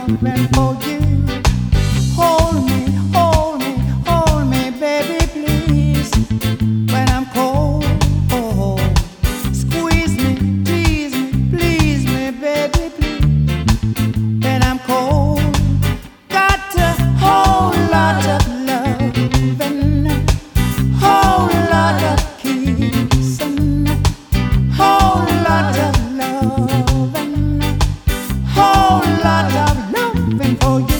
loving for you. Hold me, hold me, hold me, baby, please. When I'm cold, squeeze me, tease me, please me, baby, please. When I'm cold, got a whole lot of loving, whole lot of kissing, whole lot of loving, whole lot of loving for you.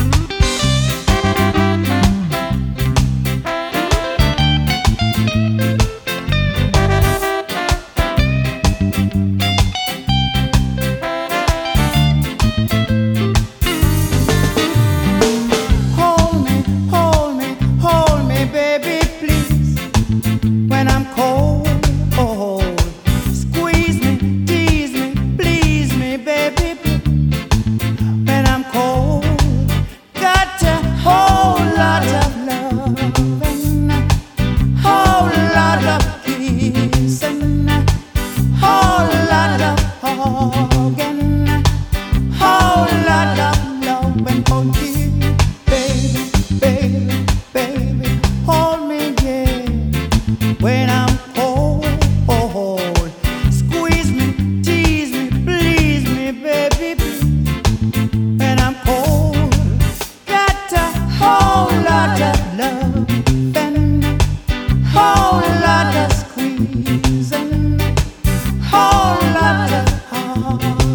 Hold me, hold me, hold me, baby, please. When I'm cold, squeeze me, tease me, please me, baby, please. When I'm cold, got a whole lot of loving, whole lot of kissing, whole lot of hugging, whole lot of loving for you, baby, baby, baby. Hold me, yeah. When I'm cold, squeeze me, tease me, please me, baby, please. When I'm cold, got a whole lot of loving, whole lot of squeezing, whole lot of